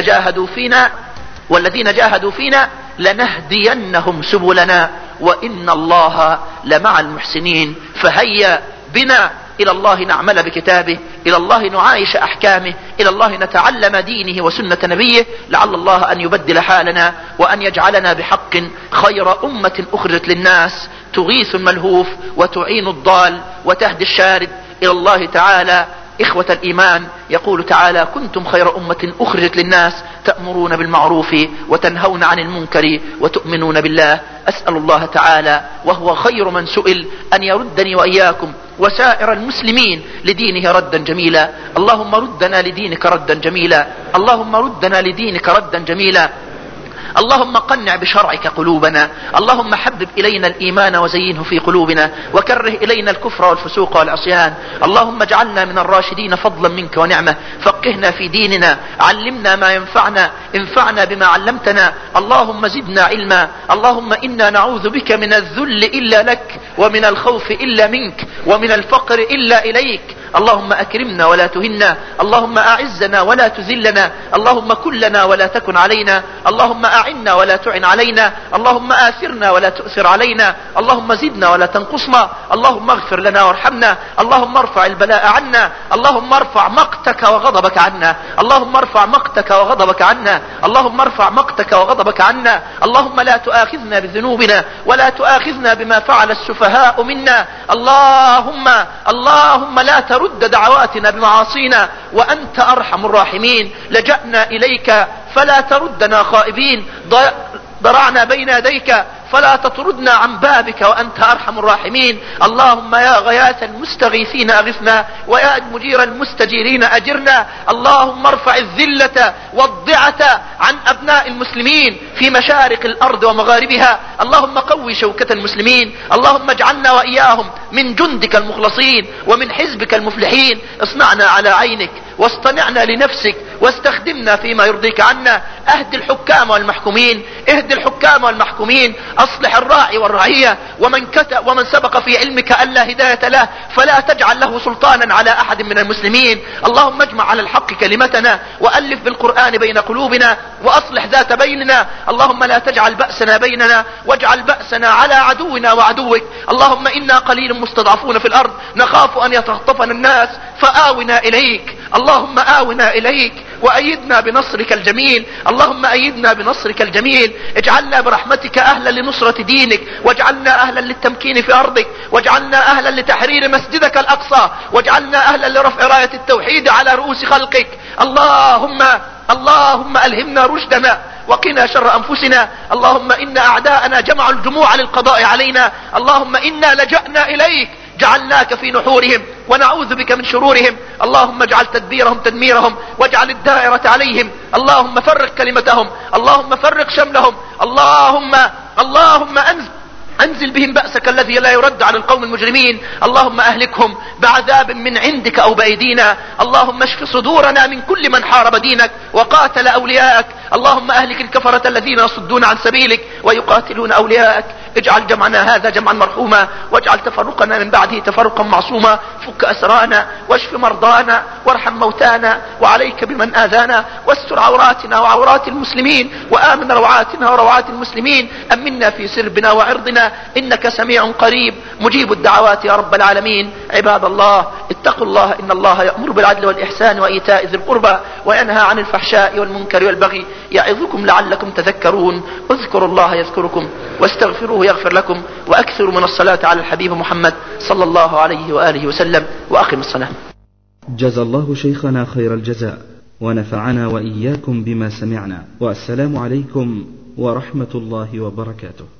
جاهدوا فينا لنهدينهم سبلنا وإن الله لمع المحسنين. فهيا بنا إلى الله نعمل بكتابه، إلى الله نعايش أحكامه، إلى الله نتعلم دينه وسنة نبيه، لعل الله أن يبدل حالنا وأن يجعلنا بحق خير أمة أخرجت للناس، تغيث الملهوف وتعين الضال وتهدي الشارد إلى الله تعالى. إخوة الإيمان، يقول تعالى: كنتم خير أمة أخرجت للناس تأمرون بالمعروف وتنهون عن المنكر وتؤمنون بالله. أسأل الله تعالى وهو خير من سئل أن يردني وإياكم وسائر المسلمين لدينه ردا جميلا. اللهم ردنا لدينك ردا جميلا، اللهم ردنا لدينك ردا جميلا. اللهم قنع بشرعك قلوبنا، اللهم حبب إلينا الإيمان وزينه في قلوبنا، وكره إلينا الكفر والفسوق والعصيان. اللهم اجعلنا من الراشدين فضلا منك ونعمة. فقهنا في ديننا، علمنا ما ينفعنا، انفعنا بما علمتنا. اللهم زدنا علما. اللهم إنا نعوذ بك من الذل إلا لك، ومن الخوف إلا منك، ومن الفقر إلا إليك. اللهم أكرمنا ولا تهنا، اللهم أعزنا ولا تذلنا، اللهم كن لنا ولا تكن علينا، اللهم أعنا ولا تعن علينا، اللهم آثرنا ولا تؤثر علينا، اللهم زدنا ولا تنقصنا، اللهم اغفر لنا وارحمنا، اللهم ارفع البلاء عنا، اللهم ارفع مقتك وغضبك عنا، اللهم ارفع مقتك وغضبك عنا، اللهم ارفع مقتك وغضبك عنا. اللهم لا تؤاخذنا بذنوبنا ولا تؤاخذنا بما فعل السفهاء منا. اللهم لا ترد دعواتنا بمعاصينا وأنت أرحم الراحمين. لجأنا إليك فلا تردنا خائبين، ضرعنا بين يديك فلا تطردنا عن بابك وأنت أرحم الراحمين. اللهم يا غياث المستغيثين أغثنا، ويا مجير المستجيرين أجرنا. اللهم ارفع الذلة والضعة عن أبناء المسلمين في مشارق الأرض ومغاربها. اللهم قوي شوكة المسلمين. اللهم اجعلنا وإياهم من جندك المخلصين ومن حزبك المفلحين. اصنعنا على عينك واصطنعنا لنفسك واستخدمنا فيما يرضيك عنا. اهد الحكام والمحكومين، اهد الحكام والمحكومين. اصلح الراعي والرعية، ومن سبق في علمك ألا هداية له فلا تجعل له سلطانا على أحد من المسلمين. اللهم اجمع على الحق كلمتنا، وألف بالقرآن بين قلوبنا، وأصلح ذات بيننا. اللهم لا تجعل بأسنا بيننا، واجعل بأسنا على عدونا وعدوك. اللهم إنا قليل مستضعفون في الأرض نخاف أن يتخطفنا الناس فآونا إليك. اللهم آونا إليك وأيدنا بنصرك الجميل. اللهم أيدنا بنصرك الجميل. اجعلنا برحمتك أهلا لنصرة دينك، واجعلنا أهلا للتمكين في أرضك، واجعلنا أهلا لتحرير مسجدك الأقصى، واجعلنا أهلا لرفع راية التوحيد على رؤوس خلقك. اللهم ألهمنا رشدنا وقنا شر أنفسنا. اللهم إن أعداءنا جمعوا الجموع للقضاء علينا. اللهم إنا لجأنا إليك، جعلناك في نحورهم ونعوذ بك من شرورهم. اللهم اجعل تدبيرهم تدميرهم، واجعل الدائرة عليهم. اللهم فرق كلمتهم، اللهم فرق شملهم. اللهم أنزل بهم بأسك الذي لا يرد عن القوم المجرمين. اللهم أهلكهم بعذاب من عندك أو بأيدينا. اللهم اشف صدورنا من كل من حارب دينك وقاتل أولياءك. اللهم أهلك الكفرة الذين يصدون عن سبيلك ويقاتلون أولياءك. اجعل جمعنا هذا جمعا مرحوما، واجعل تفرقنا من بعده تفرقا معصوما. فك أسرانا واشف مرضانا وارحم موتانا، وعليك بمن آذانا، واستر عوراتنا وعورات المسلمين، وآمن روعاتنا وروعات المسلمين. أمنا في سربنا وعرضنا، إنك سميع قريب مجيب الدعوات يا رب العالمين. عباد الله، اتقوا الله، إن الله يأمر بالعدل والإحسان وإيتاء ذي القربى وينهى عن الفحشاء والمنكر والبغي، يعظكم لعلكم تذكرون. اذكروا الله يذكركم، واستغفروه يغفر لكم، وأكثروا من الصلاة على الحبيب محمد صلى الله عليه وآله وسلم، وأقم الصلاة. جزا الله شيخنا خير الجزاء، ونفعنا وإياكم بما سمعنا، والسلام عليكم ورحمة الله وبركاته.